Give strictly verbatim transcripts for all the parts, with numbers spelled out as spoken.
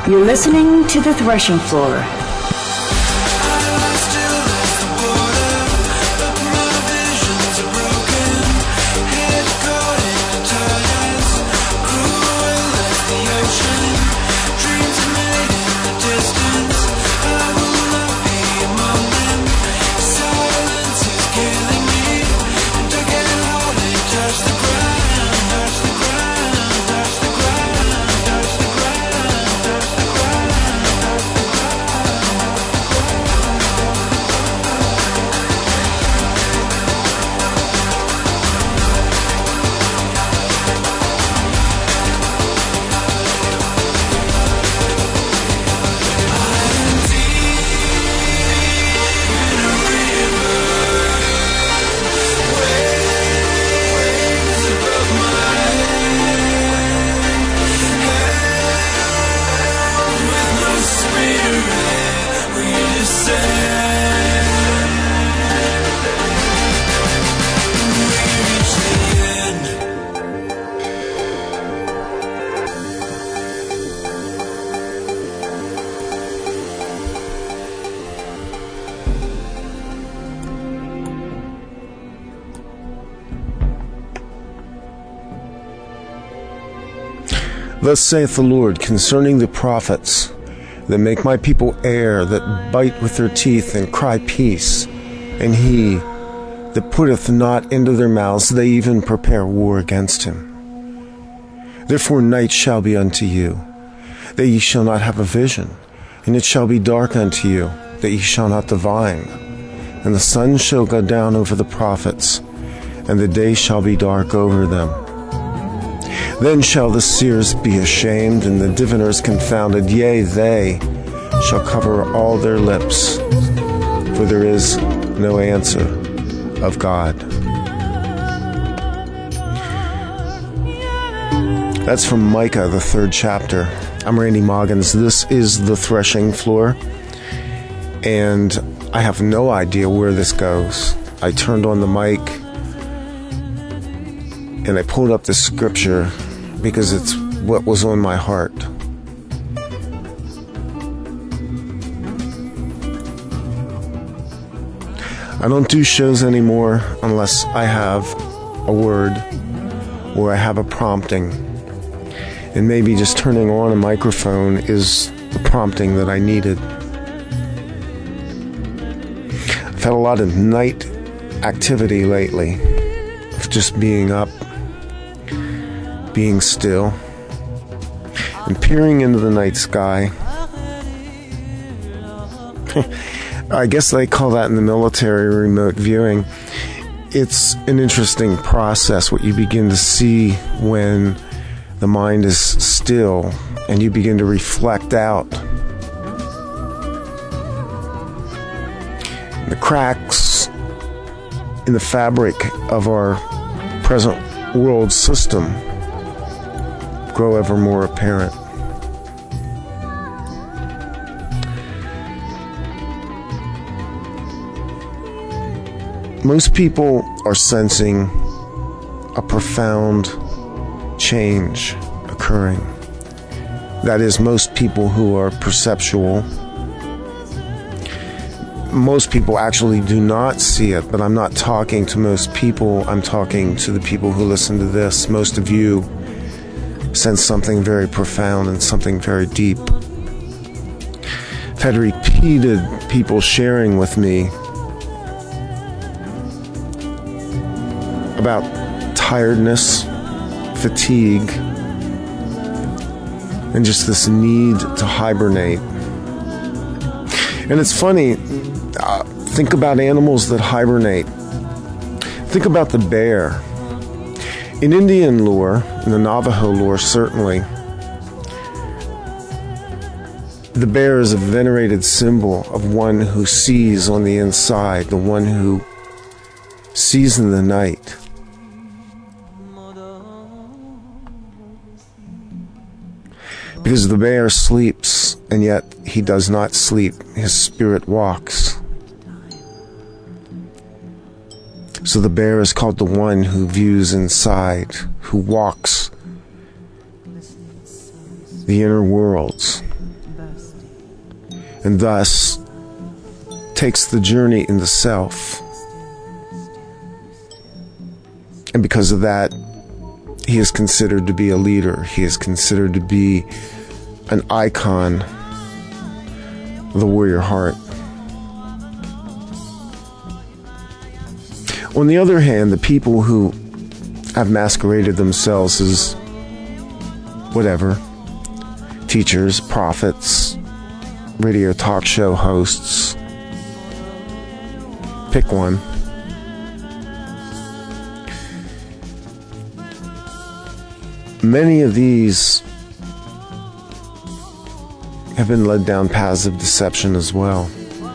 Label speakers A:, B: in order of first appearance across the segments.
A: You're listening to The Threshing Floor.
B: Thus saith the Lord concerning the prophets that make my people err, that bite with their teeth and cry peace, and he that putteth not into their mouths, they even prepare war against him. Therefore night shall be unto you, that ye shall not have a vision, and it shall be dark unto you, that ye shall not divine. And the sun shall go down over the prophets, and the day shall be dark over them. Then shall the seers be ashamed, and the diviners confounded. Yea, they shall cover all their lips, for there is no answer of God. That's from Micah, the third chapter. I'm Randy Moggins. This is The Threshing Floor, and I have no idea where this goes. I turned on the mic, and I pulled up the scripture because it's what was on my heart. I don't do shows anymore unless I have a word or I have a prompting. And maybe just turning on a microphone is the prompting that I needed. I've had a lot of night activity lately, of just being up, being still, and peering into the night sky. I guess they call that in the military remote viewing. It's an interesting process, what you begin to see when the mind is still and you begin to reflect out. The cracks in the fabric of our present world system grow ever more apparent. Most people are sensing a profound change occurring. That is, most people who are perceptual. Most people actually do not see it, but I'm not talking to most people. I'm talking to the people who listen to this. Most of you sense something very profound and something very deep. I've had repeated people sharing with me about tiredness, fatigue, and just this need to hibernate. And it's funny, uh, think about animals that hibernate. Think about the bear. In Indian lore, in the Navajo lore certainly, the bear is a venerated symbol of one who sees on the inside, the one who sees in the night. Because the bear sleeps, and yet he does not sleep. His spirit walks. So the bear is called the one who views inside, who walks the inner worlds. and thus takes the journey into self. And because of that, he is considered to be a leader. He is considered to be an icon of the warrior heart. On the other hand, the people who have masqueraded themselves as whatever, teachers, prophets, radio talk show hosts, pick one. Many of these have been led down paths of deception as well.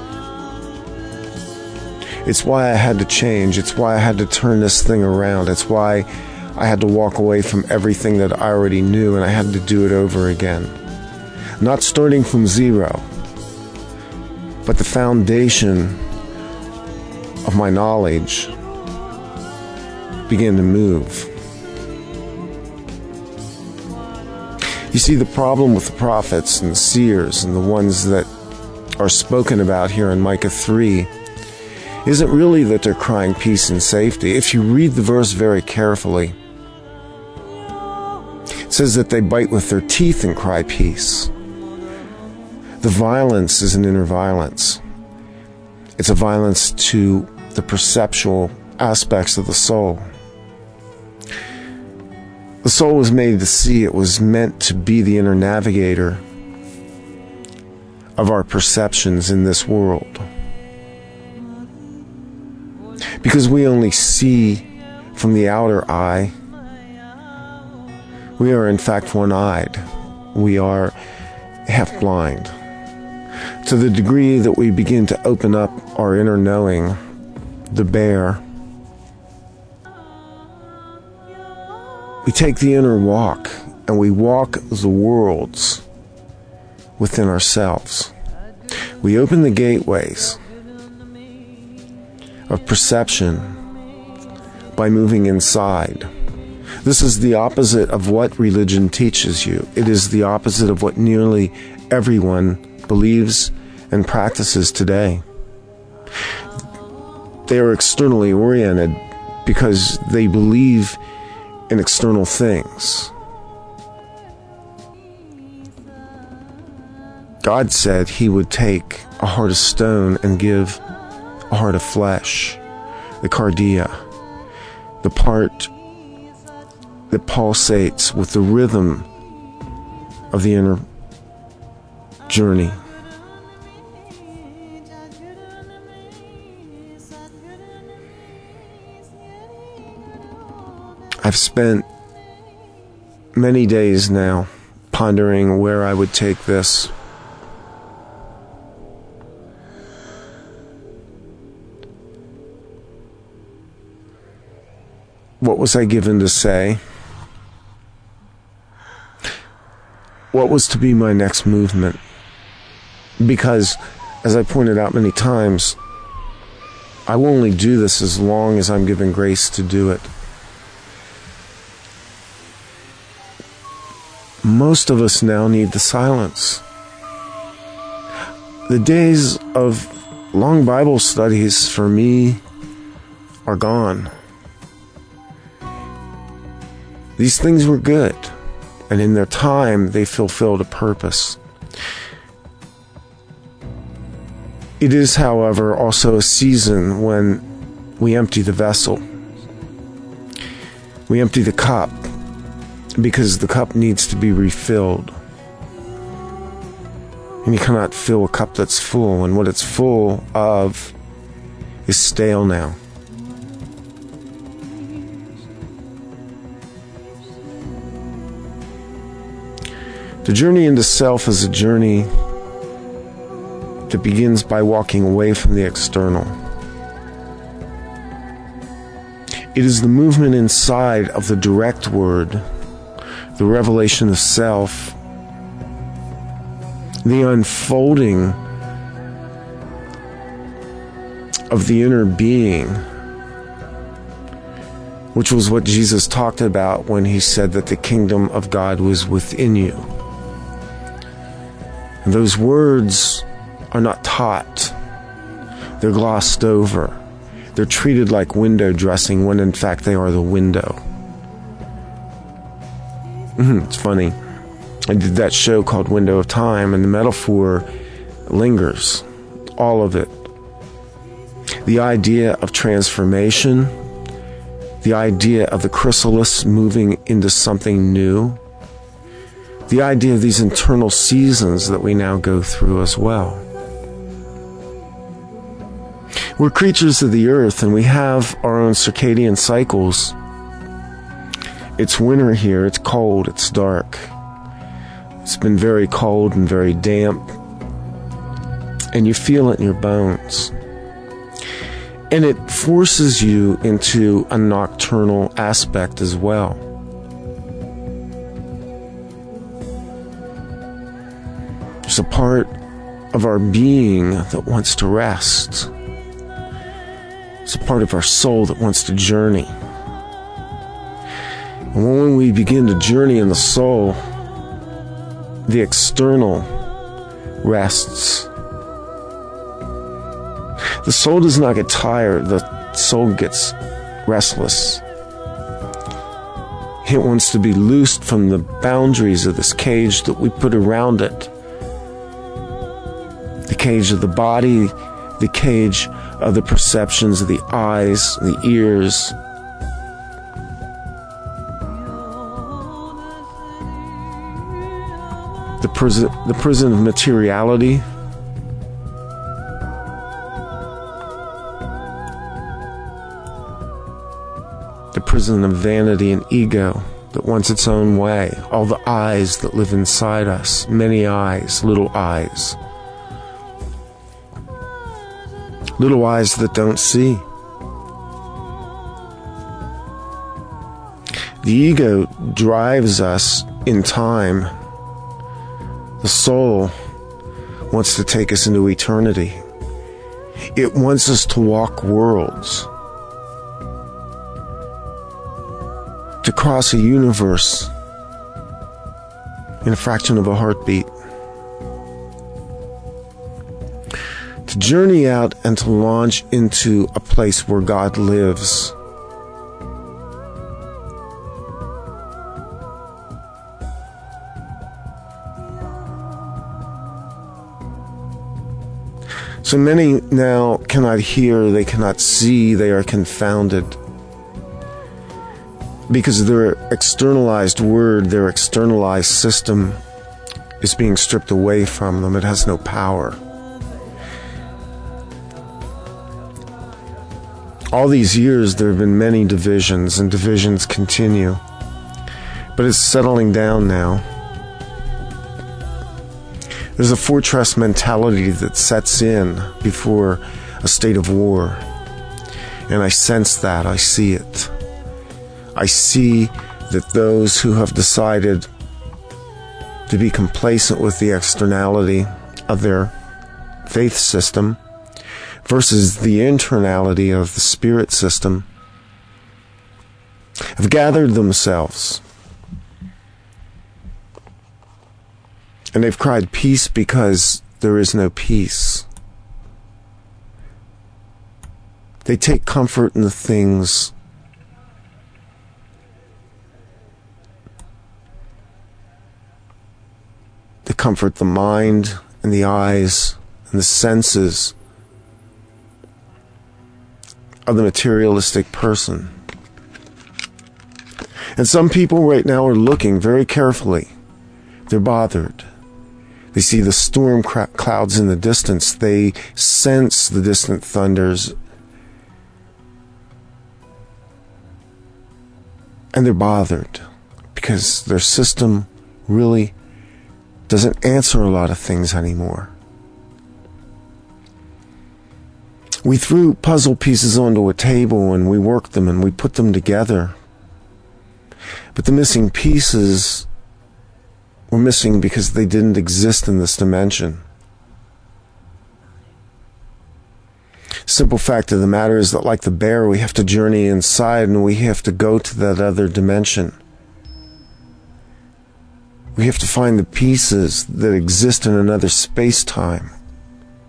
B: It's why I had to change. It's why I had to turn this thing around. It's why I had to walk away from everything that I already knew, and I had to do it over again. Not starting from zero, but the foundation of my knowledge began to move. You see, the problem with the prophets and the seers and the ones that are spoken about here in Micah three isn't really that they're crying peace and safety. If you read the verse very carefully, it says that they bite with their teeth and cry peace. The violence is an inner violence. It's a violence to the perceptual aspects of the soul. The soul was made to see. It was meant to be the inner navigator of our perceptions in this world. Because we only see from the outer eye, we are in fact one-eyed. We are half blind. To the degree that we begin to open up our inner knowing, the bear, we take the inner walk and we walk the worlds within ourselves. We open the gateways of perception by moving inside. This is the opposite of what religion teaches you. It is the opposite of what nearly everyone believes and practices today. They are externally oriented because they believe in external things. God said he would take a heart of stone and give a heart of flesh, the cardia, the part that pulsates with the rhythm of the inner journey. I've spent many days now pondering where I would take this. What was I given to say? What was to be my next movement? Because, as I pointed out many times, I will only do this as long as I'm given grace to do it. Most of us now need the silence. The days of long Bible studies for me are gone. These things were good, and in their time they fulfilled a purpose. It is, however, also a season when we empty the vessel. We empty the cup, because the cup needs to be refilled. And you cannot fill a cup that's full, and what it's full of is stale now. The journey into self is a journey that begins by walking away from the external. It is the movement inside of the direct word, the revelation of self, the unfolding of the inner being, which was what Jesus talked about when he said that the kingdom of God was within you. And those words are not taught. They're glossed over. They're treated like window dressing when in fact they are the window. Mm-hmm, it's funny. I did that show called Window of Time, and the metaphor lingers. All of it. The idea of transformation, the idea of the chrysalis moving into something new, the idea of these internal seasons that we now go through as well. We're creatures of the earth, and we have our own circadian cycles. It's winter here, it's cold, it's dark. It's been very cold and very damp, and you feel it in your bones. And it forces you into a nocturnal aspect as well. There's a part of our being that wants to rest. It's a part of our soul that wants to journey. And when we begin to journey in the soul, the external rests. The soul does not get tired. The soul gets restless. It wants to be loosed from the boundaries of this cage that we put around it. The cage of the body, the cage of the perceptions of the eyes, the ears. The prison, the prison of materiality. The prison of vanity and ego that wants its own way. All the eyes that live inside us. Many eyes, little eyes. Little eyes that don't see. The ego drives us in time. The soul wants to take us into eternity. It wants us to walk worlds. To cross a universe in a fraction of a heartbeat. To journey out and to launch into a place where God lives. So many now cannot hear, they cannot see, they are confounded. Because their externalized word, their externalized system is being stripped away from them. It has no power. All these years there have been many divisions, and divisions continue. But it's settling down now. There's a fortress mentality that sets in before a state of war. And I sense that, I see it. I see that those who have decided to be complacent with the externality of their faith system versus the internality of the spirit system have gathered themselves. And they've cried peace because there is no peace. They take comfort in the things that comfort the mind and the eyes and the senses of the materialistic person. And some people right now are looking very carefully. They're bothered. They see the storm clouds in the distance. They sense the distant thunders. And they're bothered because their system really doesn't answer a lot of things anymore. We threw puzzle pieces onto a table and we worked them and we put them together. But the missing pieces were missing because they didn't exist in this dimension. Simple fact of the matter is that, like the bear, we have to journey inside and we have to go to that other dimension. We have to find the pieces that exist in another space-time.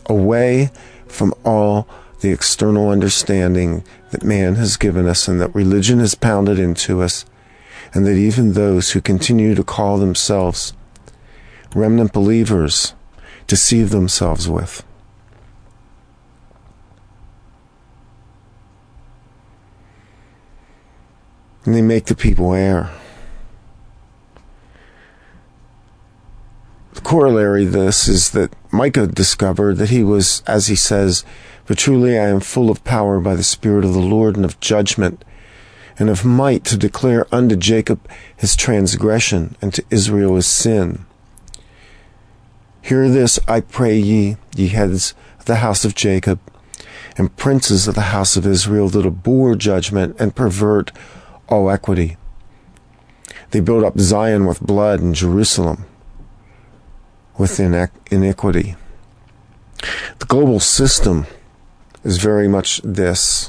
B: away from all the external understanding that man has given us and that religion has pounded into us, and that even those who continue to call themselves remnant believers deceive themselves with. And they make the people err. The corollary of this is that Micah discovered that he was, as he says, "But truly I am full of power by the Spirit of the Lord, and of judgment, and of might, to declare unto Jacob his transgression, and to Israel his sin. Hear this, I pray ye, ye heads of the house of Jacob, and princes of the house of Israel, that abhor judgment and pervert all equity. They build up Zion with blood, and Jerusalem with iniquity." The global system is very much this,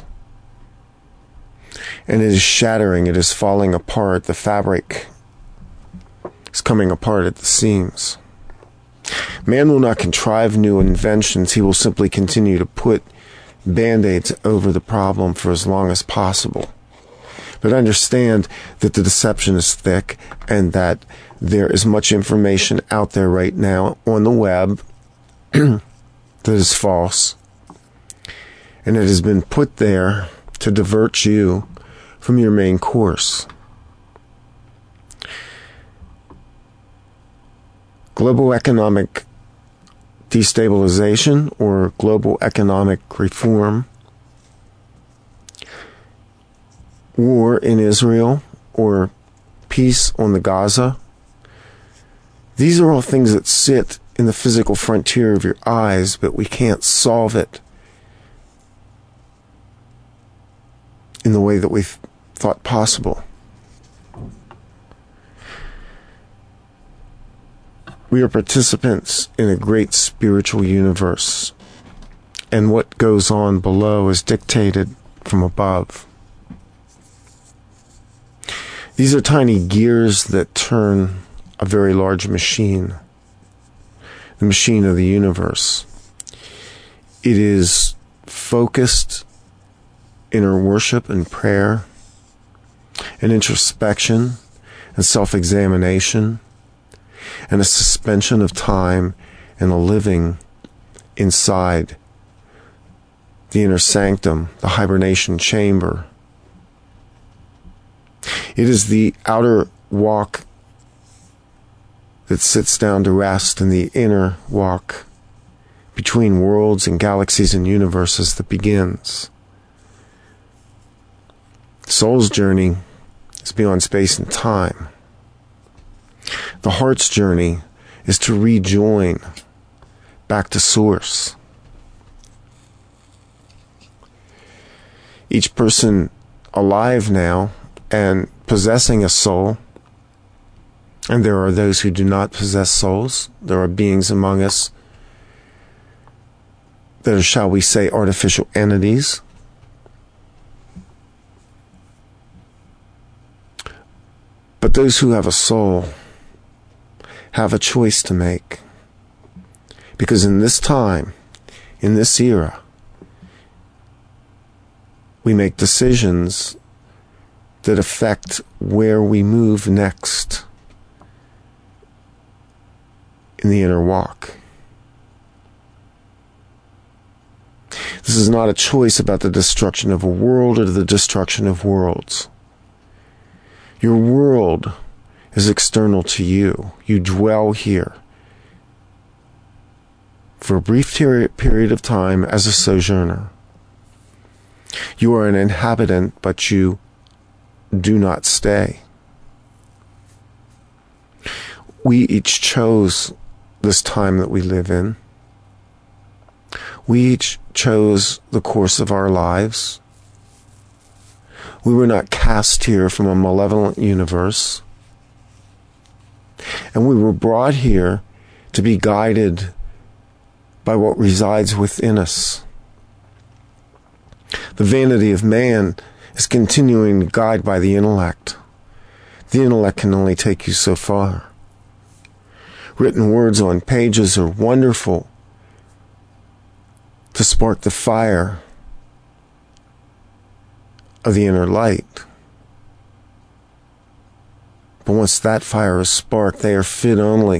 B: and it is shattering, it is falling apart. The fabric is coming apart at the seams. Man will not contrive new inventions. He will simply continue to put band-aids over the problem for as long as possible. But understand that the deception is thick, and that there is much information out there right now on the web that is false. And it has been put there to divert you from your main course. Global economic destabilization or global economic reform, war in Israel, or peace on the Gaza. These are all things that sit in the physical frontier of your eyes, but we can't solve it in the way that we thought possible. We are participants in a great spiritual universe, and what goes on below is dictated from above. These are tiny gears that turn a very large machine, the machine of the universe. It is focused inner worship and prayer and introspection and self-examination and a suspension of time and a living inside the inner sanctum, the hibernation chamber. It is the outer walk that sits down to rest, and the inner walk between worlds and galaxies and universes that begins. Soul's journey is beyond space and time. The heart's journey is to rejoin back to source. Each person alive now and possessing a soul, and there are those who do not possess souls. There are beings among us that are, shall we say, artificial entities. But those who have a soul have a choice to make. Because in this time, in this era, we make decisions that affect where we move next in the inner walk. This is not a choice about the destruction of a world or the destruction of worlds. Your world is external to you. You dwell here for a brief period of time as a sojourner. You are an inhabitant, but you do not stay. We each chose this time that we live in. We each chose the course of our lives. We were not cast here from a malevolent universe. And we were brought here to be guided by what resides within us. The vanity of man is continuing to guide by the intellect. The intellect can only take you so far. Written words on pages are wonderful, to spark the fire of the inner light. But once that fire is sparked, they are fit only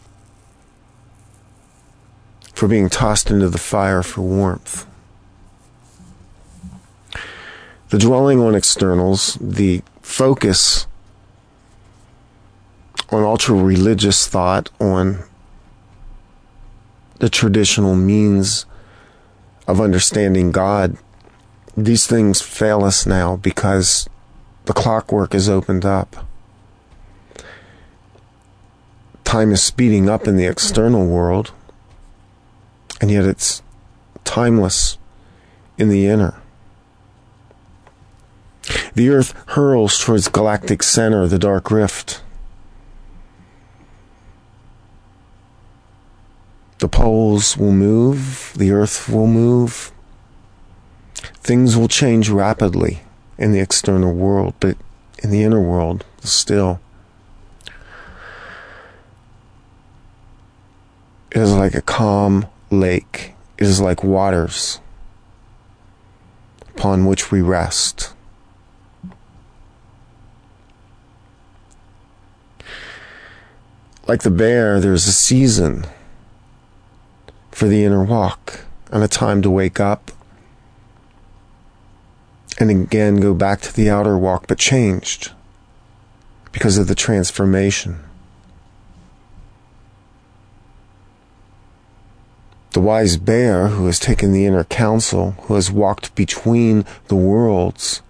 B: for being tossed into the fire for warmth. The dwelling on externals, the focus on ultra-religious thought, on the traditional means of understanding God, these things fail us now because the clockwork is opened up. Time is speeding up in the external world, and yet it's timeless in the inner. The earth hurls towards galactic center, the dark rift. The poles will move, the earth will move. Things will change rapidly in the external world, but in the inner world, still, it is like a calm lake. It is like waters upon which we rest. Like the bear, there's a season for the inner walk and a time to wake up and again go back to the outer walk, but changed because of the transformation. The wise bear who has taken the inner counsel, who has walked between the worlds,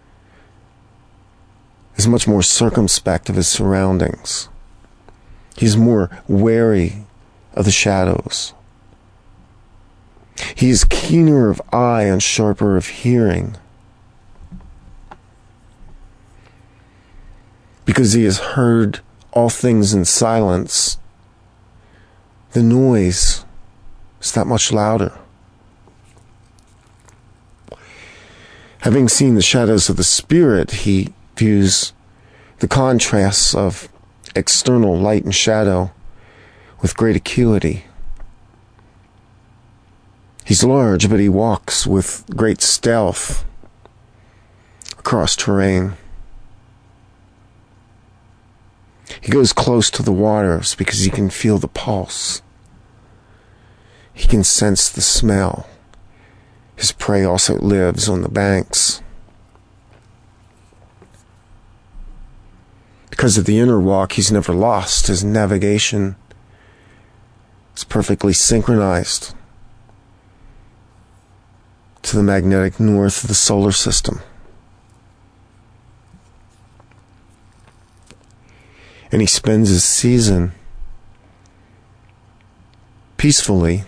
B: is much more circumspect of his surroundings. He's more wary of the shadows. He is keener of eye and sharper of hearing, because he has heard all things in silence. The noise is that much louder. Having seen the shadows of the spirit, he views the contrasts of external light and shadow with great acuity. He's large, but he walks with great stealth across terrain. He goes close to the waters because he can feel the pulse. He can sense the smell. His prey also lives on the banks. Because of the inner walk, he's never lost. His navigation is perfectly synchronized to the magnetic north of the solar system. And he spends his season peacefully,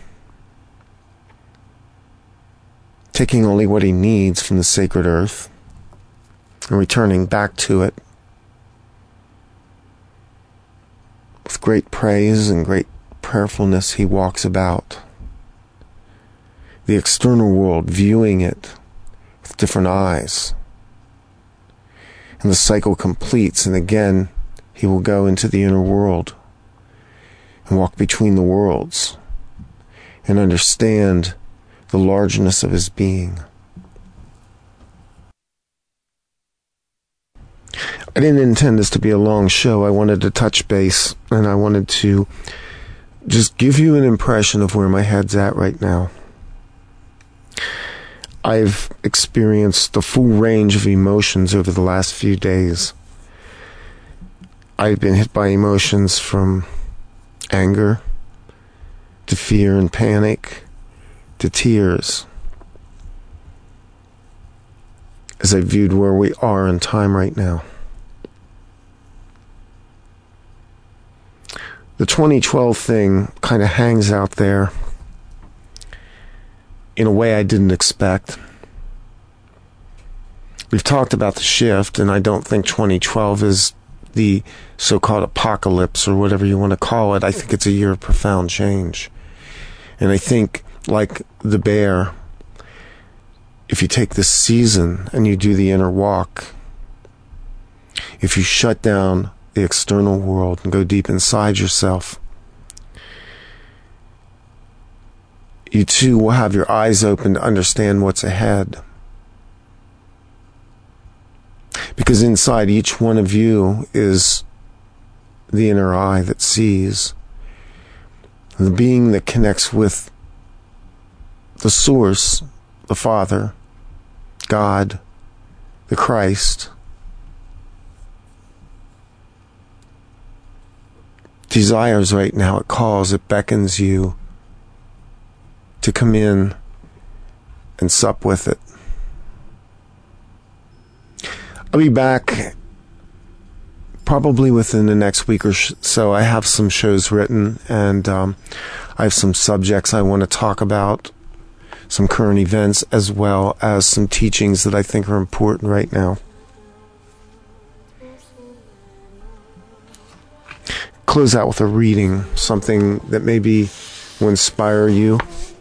B: taking only what he needs from the sacred earth and returning back to it with great praise and great prayerfulness. He walks about the external world, viewing it with different eyes. And the cycle completes, and again, he will go into the inner world and walk between the worlds and understand the largeness of his being. I didn't intend this to be a long show. I wanted to touch base, and I wanted to just give you an impression of where my head's at right now. I've experienced the full range of emotions over the last few days. I've been hit by emotions from anger to fear and panic to tears as I viewed where we are in time right now. The twenty twelve thing kind of hangs out there in a way I didn't expect. We've talked about the shift, and I don't think twenty twelve is the so-called apocalypse or whatever you want to call it. I think it's a year of profound change. And I think, like the bear, if you take this season and you do the inner walk, if you shut down the external world and go deep inside yourself, you too will have your eyes open to understand what's ahead. Because inside each one of you is the inner eye that sees, the being that connects with the source, the Father, God, the Christ. Desires right now, it calls, it beckons you to come in and sup with it. I'll be back probably within the next week or so. I have some shows written, and um, I have some subjects I want to talk about, some current events, as well as some teachings that I think are important right now. Close out with a reading, something that maybe will inspire you.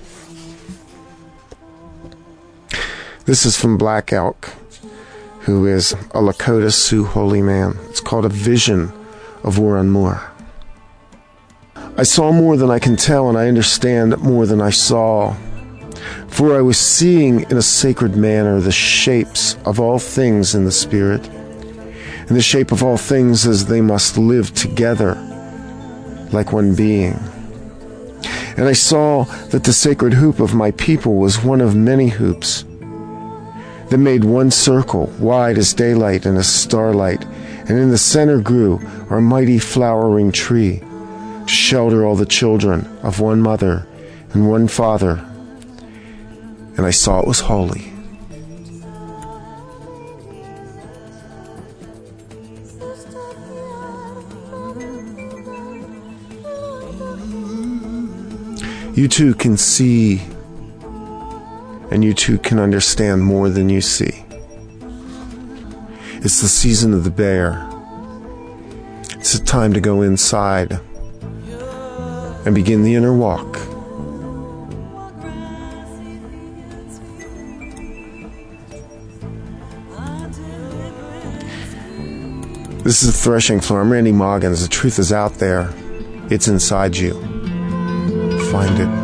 B: This is from Black Elk, who is a Lakota Sioux holy man. It's called A Vision of Woronmur. I saw more than I can tell, and I understand more than I saw. For I was seeing in a sacred manner the shapes of all things in the Spirit, and the shape of all things as they must live together like one being. And I saw that the sacred hoop of my people was one of many hoops that made one circle, wide as daylight and as starlight, and in the center grew a mighty flowering tree to shelter all the children of one mother and one father. And I saw it was holy. You too can see, and you too can understand more than you see. It's the season of the bear. It's a time to go inside and begin the inner walk. This is the Threshing Floor. I'm Randy Moggins. The truth is out there. It's inside you. Find it.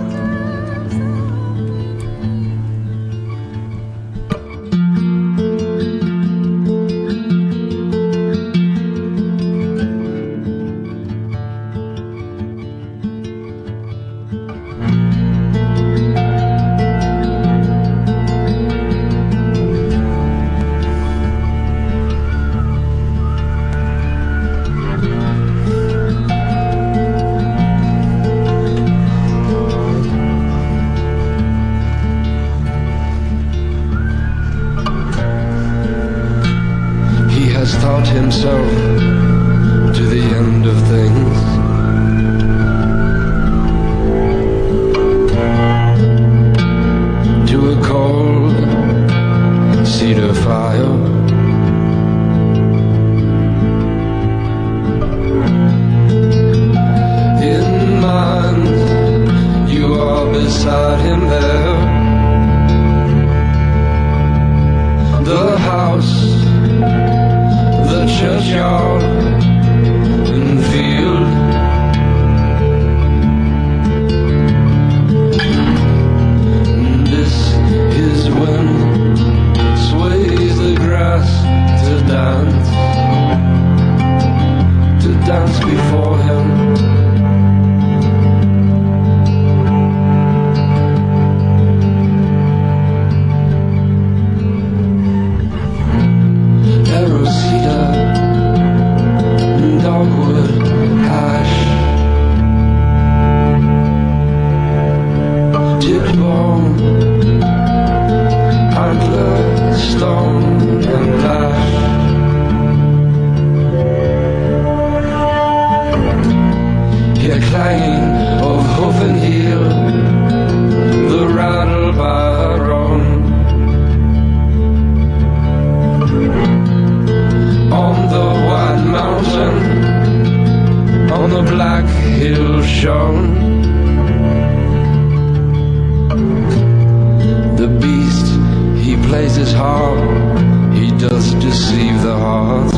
C: Taught himself to the end of things. To a cold cedar fire. In mind, you are beside him there. The house, the churchyard and field. And this is when sways the grass to dance, to dance before him. The beast, he plays his harp, he does deceive the heart.